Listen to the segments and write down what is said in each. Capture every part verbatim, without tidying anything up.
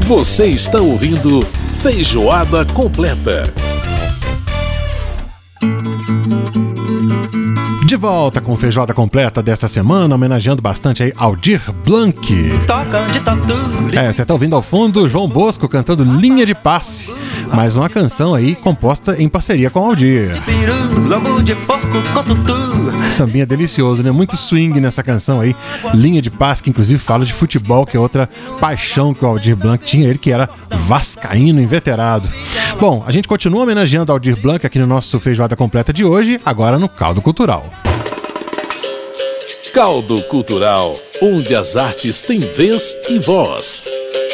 Você está ouvindo Feijoada Completa. De volta com Feijoada Completa desta semana, homenageando bastante aí Aldir Blanc. É, você tá ouvindo ao fundo João Bosco cantando Linha de Passe, mais uma canção aí composta em parceria com Aldir. Sambinha delicioso, né? Muito swing nessa canção aí, Linha de Passe, que inclusive fala de futebol, que é outra paixão que o Aldir Blanc tinha, ele que era vascaíno inveterado. Bom, a gente continua homenageando Aldir Blanc aqui no nosso Feijoada Completa de hoje, agora no Caldo Cultural. Caldo Cultural, onde as artes têm vez e voz.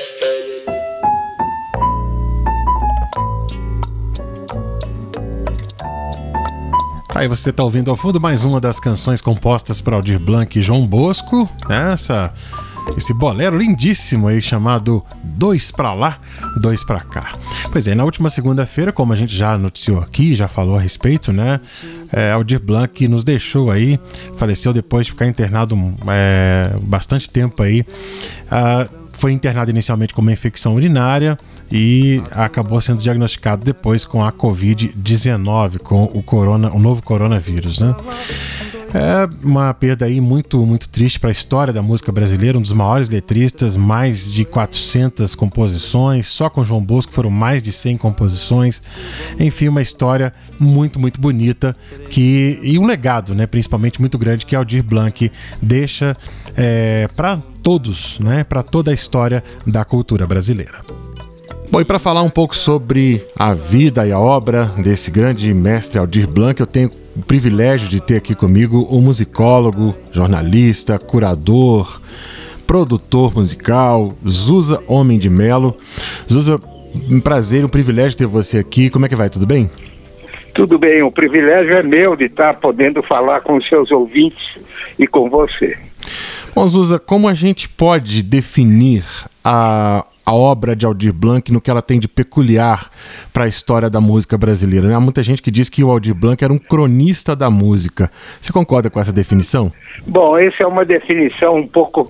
Aí você está ouvindo ao fundo mais uma das canções compostas por Aldir Blanc e João Bosco, né? Essa, esse bolero lindíssimo aí chamado Dois Pra Lá, Dois Pra Cá. Pois é, na última segunda-feira, como a gente já noticiou aqui, já falou a respeito, né? É, Aldir Blanc nos deixou aí, faleceu depois de ficar internado é, bastante tempo aí. Ah, foi internado inicialmente com uma infecção urinária e acabou sendo diagnosticado depois com a covid dezenove, com o, corona, o novo coronavírus, né? É uma perda aí muito, muito triste para a história da música brasileira, um dos maiores letristas, mais de quatrocentas composições, só com João Bosco foram mais de cem composições, enfim, uma história muito, muito bonita que, e um legado, né, principalmente muito grande que Aldir Blanc deixa é, para todos, né, para toda a história da cultura brasileira. Bom, e para falar um pouco sobre a vida e a obra desse grande mestre Aldir Blanc, eu tenho o privilégio de ter aqui comigo o musicólogo, jornalista, curador, produtor musical, Zusa Homem de Melo. Zusa, um prazer, um privilégio ter você aqui. Como é que vai? Tudo bem? Tudo bem, o privilégio é meu de estar podendo falar com os seus ouvintes e com você. Bom, Zusa, como a gente pode definir a... a obra de Aldir Blanc no que ela tem de peculiar para a história da música brasileira, né? Há muita gente que diz que o Aldir Blanc era um cronista da música. Você concorda com essa definição? Bom, essa é uma definição um pouco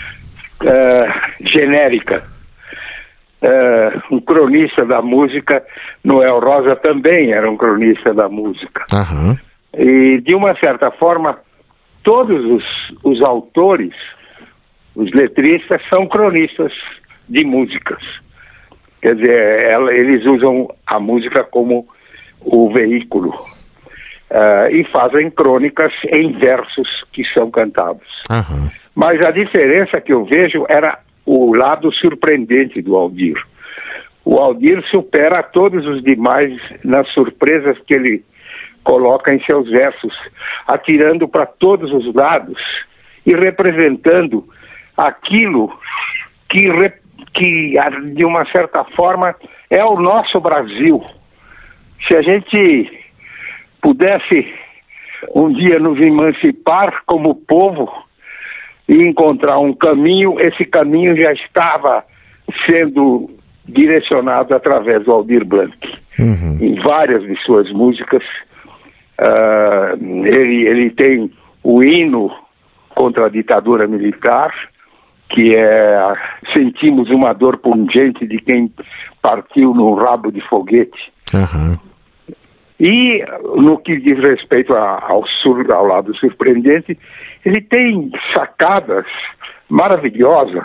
uh, genérica. Uh, um cronista da música, Noel Rosa também era um cronista da música. Aham. E, de uma certa forma, todos os, os autores, os letristas, são cronistas de músicas. Quer dizer, ela, eles usam a música como o veículo uh, e fazem crônicas em versos que são cantados. Uhum. Mas a diferença que eu vejo era o lado surpreendente do Aldir. O Aldir supera todos os demais nas surpresas que ele coloca em seus versos, atirando para todos os lados e representando aquilo que representa que, de uma certa forma, é o nosso Brasil. Se a gente pudesse um dia nos emancipar como povo e encontrar um caminho, esse caminho já estava sendo direcionado através do Aldir Blanc. Uhum. Em várias de suas músicas, uh, ele, ele tem o hino contra a ditadura militar, que é sentimos uma dor pungente de quem partiu no rabo de foguete. Uhum. E no que diz respeito a, ao, sur, ao lado surpreendente, ele tem sacadas maravilhosas.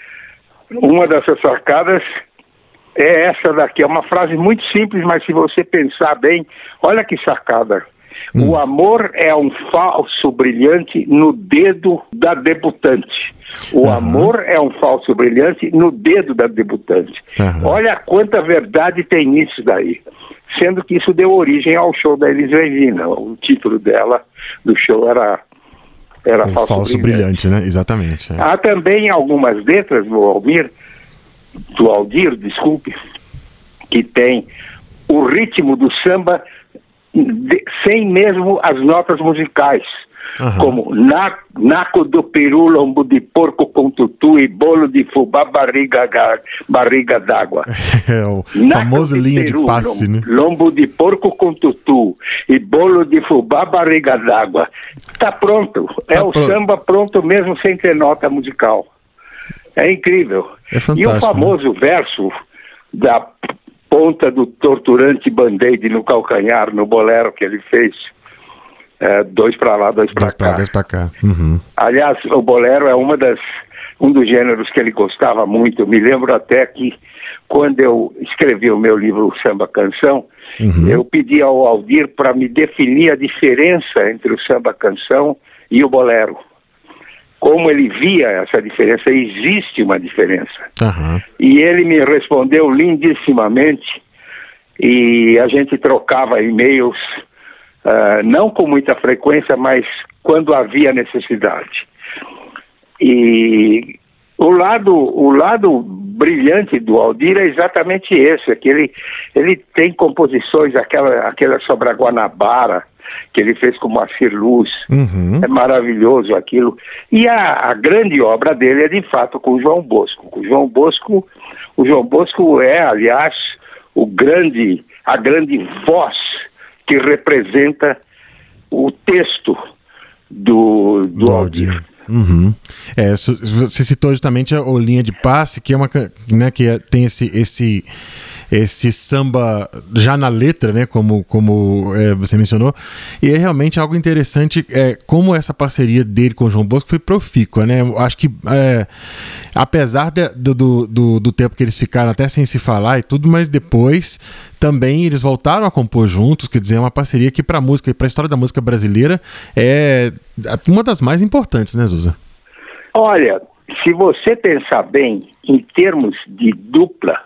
Uma dessas sacadas é essa daqui, é uma frase muito simples, mas se você pensar bem, olha que sacada. Hum. O amor é um falso brilhante no dedo da debutante. O uhum. amor é um falso brilhante no dedo da debutante. Uhum. Olha quanta verdade tem nisso daí. Sendo que isso deu origem ao show da Elis Regina. O título dela, do show, era, era um falso, falso brilhante. brilhante, né? Exatamente. É. Há também algumas letras do Almir, do Aldir, desculpe, que tem o ritmo do samba de, sem mesmo as notas musicais. Uhum. Como na, naco do peru, lombo de porco com tutu e bolo de fubá, barriga, barriga d'água. É o naco famoso de linha peru, de passe, lombo, né? Lombo de porco com tutu e bolo de fubá, barriga d'água. Tá pronto. É tá o pronto. Samba pronto mesmo sem ter nota musical. É incrível. É fantástico. E o famoso, né, verso da ponta do torturante band-aid no calcanhar, no bolero que ele fez, é, dois para lá, dois para cá. Dois para cá. Uhum. Aliás, o bolero é uma das, um dos gêneros que ele gostava muito. Eu me lembro até que, quando eu escrevi o meu livro Samba Canção, uhum, eu pedi ao Aldir para me definir a diferença entre o samba canção e o bolero. Como ele via essa diferença, existe uma diferença. Uhum. E ele me respondeu lindissimamente, e a gente trocava e-mails, uh, não com muita frequência, mas quando havia necessidade. E o lado, o lado brilhante do Aldir é exatamente esse, é que ele, ele tem composições, aquela, aquela sobre a Guanabara, que ele fez com Moacir Luz, uhum, é maravilhoso aquilo. E a, a grande obra dele é, de fato, com o João Bosco. O João Bosco, o João Bosco é, aliás, o grande, a grande voz que representa o texto do, do, do Aldir. Aldir. Uhum. É, você citou justamente a, a Linha de Passe, que é uma, né, que é, tem esse, esse, esse samba já na letra, né, como, como é, você mencionou, e é realmente algo interessante, é, como essa parceria dele com o João Bosco foi profícua, né? Eu acho que é, apesar de, do, do, do tempo que eles ficaram até sem se falar e tudo, mas depois também eles voltaram a compor juntos, quer dizer, é uma parceria que para a música e para a história da música brasileira é uma das mais importantes, né, Zusa? Olha, se você pensar bem em termos de dupla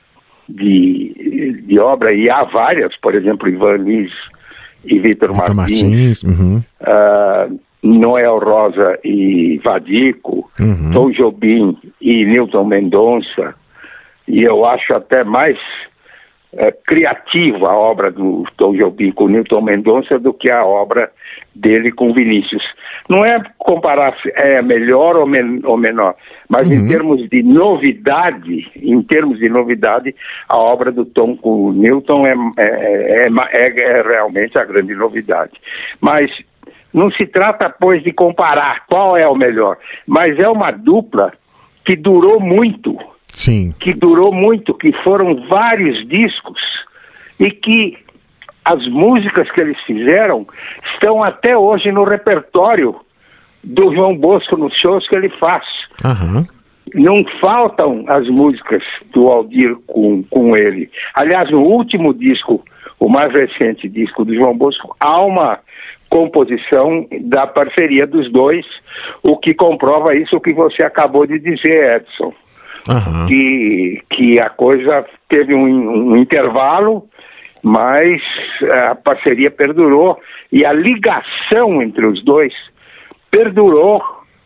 de, de obra, e há várias, por exemplo, Ivan Lins e Vitor Martins, Martins uhum, uh, Noel Rosa e Vadico, uhum, Tom Jobim e Nilton Mendonça, e eu acho até mais é, criativa a obra do Tom Jobim com Nilton Mendonça do que a obra dele com Vinícius. Não é comparar se é melhor ou, men ou menor, mas uhum, em termos de novidade, em termos de novidade, a obra do Tom com o Nilton é, é, é, é, é realmente a grande novidade. Mas não se trata, pois, de comparar qual é o melhor, mas é uma dupla que durou muito. Sim. Que durou muito, que foram vários discos, e que as músicas que eles fizeram estão até hoje no repertório do João Bosco, nos shows que ele faz. Uhum. Não faltam as músicas do Aldir com, com ele. Aliás, no último disco, o mais recente disco do João Bosco, há uma composição da parceria dos dois, o que comprova isso que você acabou de dizer, Edson. Uhum. Que, que a coisa teve um, um intervalo, mas a parceria perdurou, e a ligação entre os dois perdurou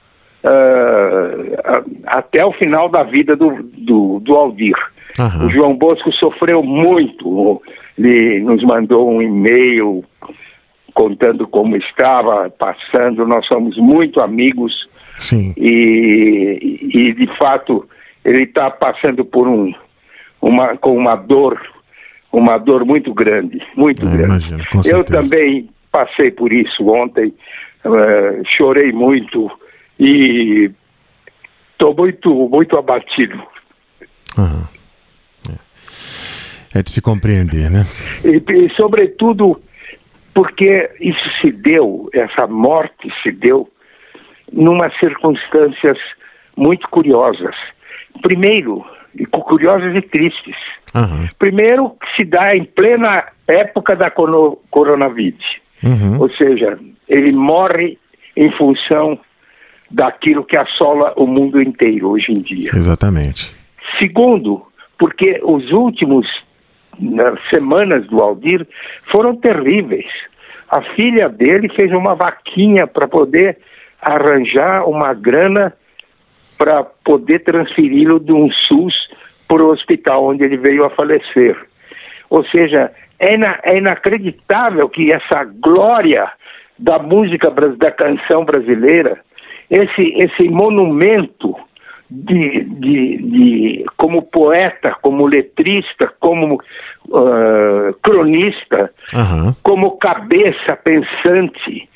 uh, até o final da vida do, do, do Aldir. Uhum. O João Bosco sofreu muito, ele nos mandou um e-mail contando como estava passando, nós somos muito amigos. Sim. E, e de fato ele está passando por um, uma, com uma dor, uma dor muito grande, muito é, grande. Imagino, com certeza. Eu também passei por isso ontem, uh, chorei muito e estou muito, muito abatido. Uhum. É. é de se compreender, né? E, e sobretudo porque isso se deu, essa morte se deu numas circunstâncias muito curiosas. Primeiro, curiosas e tristes. Uhum. Primeiro, que se dá em plena época da coronavírus. Uhum. Ou seja, ele morre em função daquilo que assola o mundo inteiro hoje em dia. Exatamente. Segundo, porque os últimos nas semanas do Aldir foram terríveis. A filha dele fez uma vaquinha para poder arranjar uma grana para poder transferi-lo de um SUS para o hospital onde ele veio a falecer. Ou seja, é, ina é inacreditável que essa glória da música, da canção brasileira, esse, esse monumento de, de, de, como poeta, como letrista, como uh, cronista, uhum, como cabeça pensante,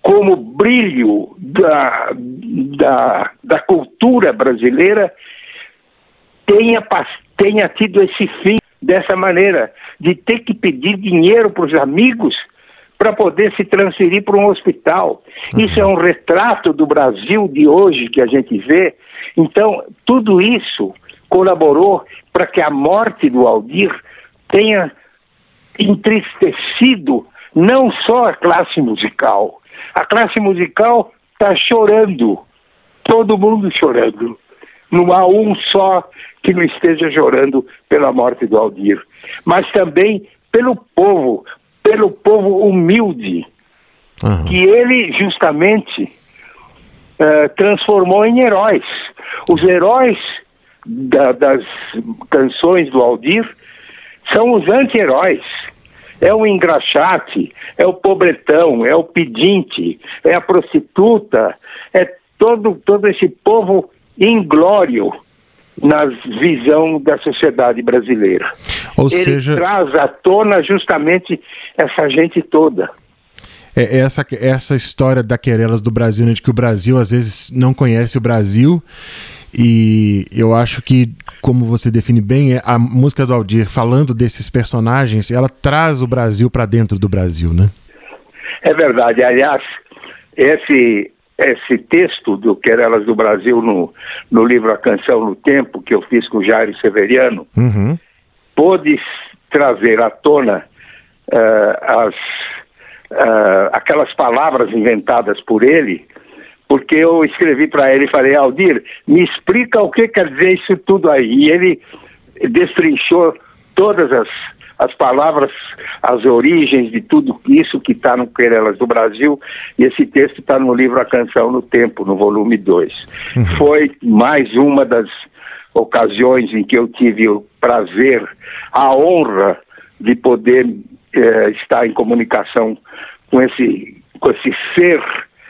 como brilho da, da, da cultura brasileira tenha, tenha tido esse fim dessa maneira, de ter que pedir dinheiro para os amigos para poder se transferir para um hospital. Uhum. Isso é um retrato do Brasil de hoje que a gente vê. Então, tudo isso colaborou para que a morte do Aldir tenha entristecido não só a classe musical. A classe musical está chorando, todo mundo chorando. Não há um só que não esteja chorando pela morte do Aldir, mas também pelo povo, pelo povo humilde, uhum. que ele justamente uh, transformou em heróis. Os heróis da, das canções do Aldir são os anti-heróis. É o engraxate, é o pobretão, é o pedinte, é a prostituta, é todo, todo esse povo inglório na visão da sociedade brasileira. Ou Ele seja, traz à tona justamente essa gente toda. É essa, essa história da querelas do Brasil, né, de que o Brasil às vezes não conhece o Brasil, e eu acho que, como você define bem, a música do Aldir, falando desses personagens, ela traz o Brasil para dentro do Brasil, né? É verdade. Aliás, esse, esse texto do Querelas do Brasil no, no livro A Canção no Tempo, que eu fiz com o Jairo Severiano, uhum. pôde trazer à tona uh, as, uh, aquelas palavras inventadas por ele, porque eu escrevi para ele e falei: Aldir, me explica o que quer dizer isso tudo aí. E ele destrinchou todas as, as palavras, as origens de tudo isso que está no Querelas do Brasil, e esse texto está no livro A Canção no Tempo, no volume dois. Uhum. Foi mais uma das ocasiões em que eu tive o prazer, a honra de poder eh, estar em comunicação com esse, com esse ser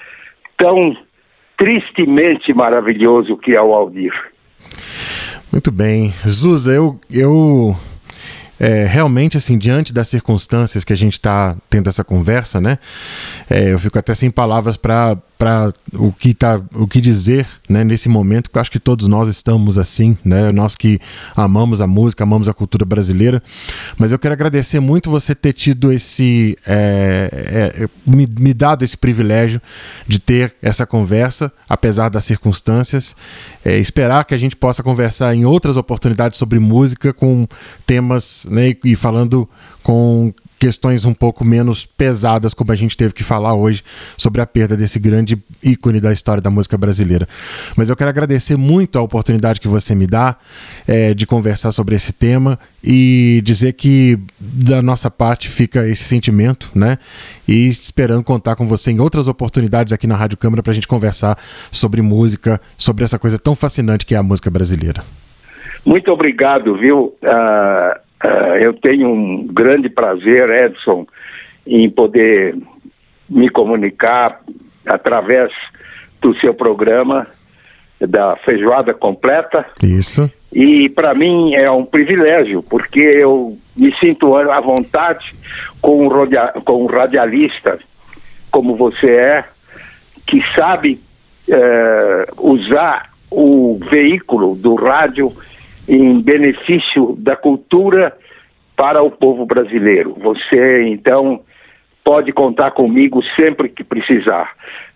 tão tristemente maravilhoso que é o Aldir. Muito bem. Zusa, eu, eu é, realmente, assim, diante das circunstâncias que a gente está tendo essa conversa, né, é, eu fico até sem palavras para para o que tá, o que dizer, né, nesse momento, porque eu acho que todos nós estamos assim, né, nós que amamos a música, amamos a cultura brasileira. Mas eu quero agradecer muito você ter tido esse é, é, me, me dado esse privilégio de ter essa conversa, apesar das circunstâncias. É, esperar que a gente possa conversar em outras oportunidades sobre música, com temas, né, e falando com questões um pouco menos pesadas, como a gente teve que falar hoje sobre a perda desse grande ícone da história da música brasileira. Mas eu quero agradecer muito a oportunidade que você me dá é, de conversar sobre esse tema, e dizer que da nossa parte fica esse sentimento, né? E esperando contar com você em outras oportunidades aqui na Rádio Câmara para a gente conversar sobre música, sobre essa coisa tão fascinante que é a música brasileira. Muito obrigado, viu? Uh... Uh, eu tenho um grande prazer, Edson, em poder me comunicar através do seu programa, da Feijoada Completa. Isso. E para mim é um privilégio, porque eu me sinto à vontade com um, radia- com um radialista como você é, que sabe uh, usar o veículo do rádio em benefício da cultura para o povo brasileiro. Você, então, pode contar comigo sempre que precisar.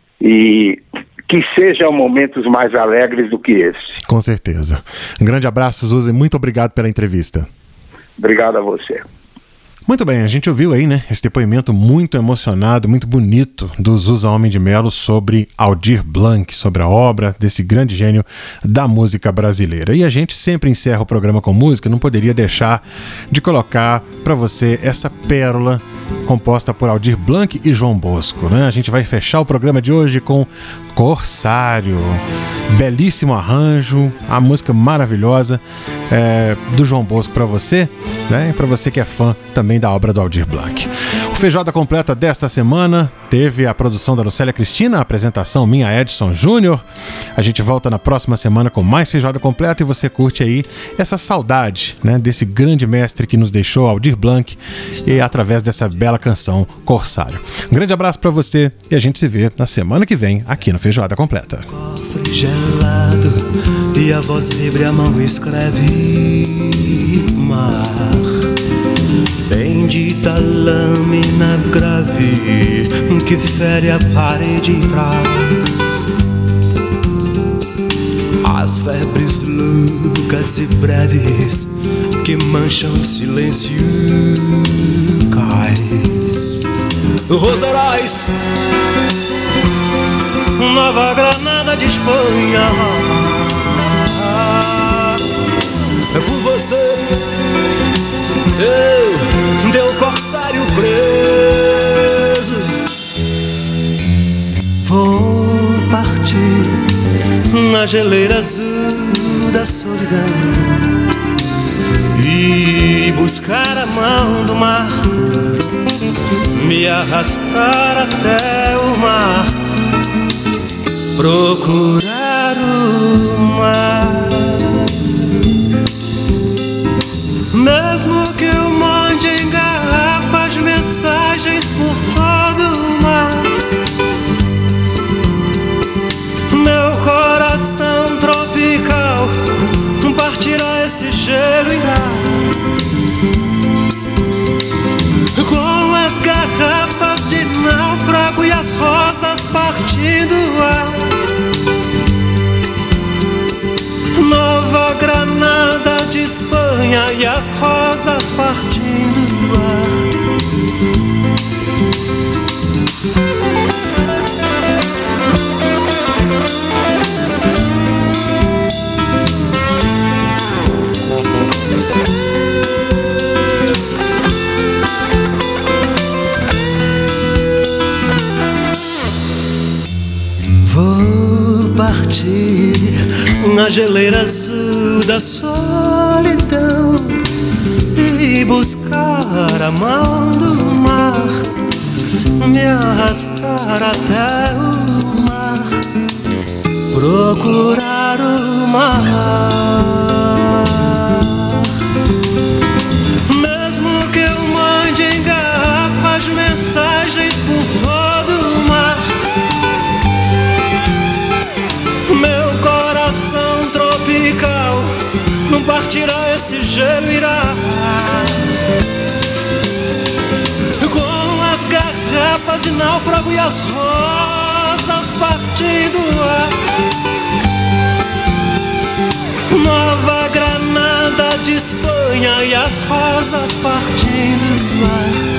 E que sejam momentos mais alegres do que esse. Com certeza. Um grande abraço, Zusa, e muito obrigado pela entrevista. Obrigado a você. Muito bem, a gente ouviu aí, né, esse depoimento muito emocionado, muito bonito do Zusa Homem de Melo sobre Aldir Blanc, sobre a obra desse grande gênio da música brasileira. E a gente sempre encerra o programa com música, não poderia deixar de colocar para você essa pérola composta por Aldir Blanc e João Bosco, né? A gente vai fechar o programa de hoje com Corsário, belíssimo arranjo, a música maravilhosa é, do João Bosco para você, né? E para você que é fã também da obra do Aldir Blanc. O Feijoada completa desta semana teve a produção da Lucélia Cristina, a apresentação minha, Edson Júnior. A gente volta na próxima semana com mais Feijoada completa e você curte aí essa saudade, né, desse grande mestre que nos deixou, Aldir Blanc, e através dessa bela canção Corsário. Um grande abraço para você e a gente se vê na semana que vem aqui no Feijoada Completa. Cofre gelado e a voz vibre, a mão escreve mar. Bendita lâmina grave que fere a parede de trás. As febres loucas e breves que mancham o silêncio cais. Rosarais, Nova Granada de Espanha. É por você eu, teu corsário preso, vou partir na geleira azul da solidão e buscar a mão do mar, me arrastar até o mar, procurar o mar. Mesmo que eu mande em garrafas mensagens por todo o mar, meu coração tropical partirá esse gelo e irá, com as garrafas de náufrago e as rosas partindo o ar. Nova Granada de Espanha e as rosas partindo do ar. Vou partir na geleira azul da solidão e buscar a mão do mar, me arrastar até o mar, procurar o mar. Mesmo que eu mande em garrafas mensagens por todo o mar, meu coração tropical não partirá, esse gelo irá, com as garrafas de náufrago e as rosas partindo o ar. Nova Granada de Espanha e as rosas partindo do ar.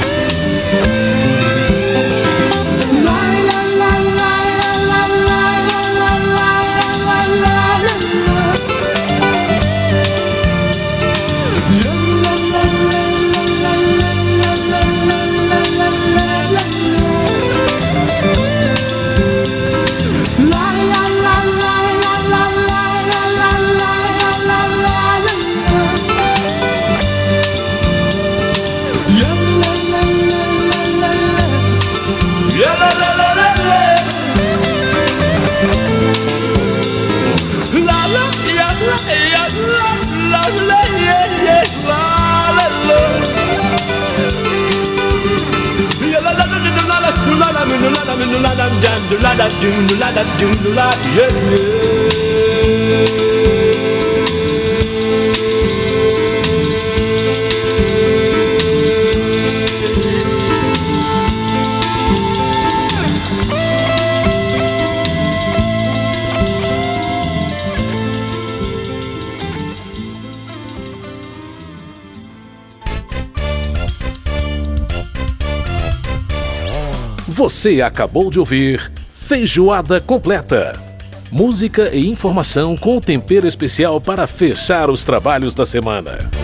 Você acabou de ouvir Feijoada Completa. Música e informação com tempero especial para fechar os trabalhos da semana.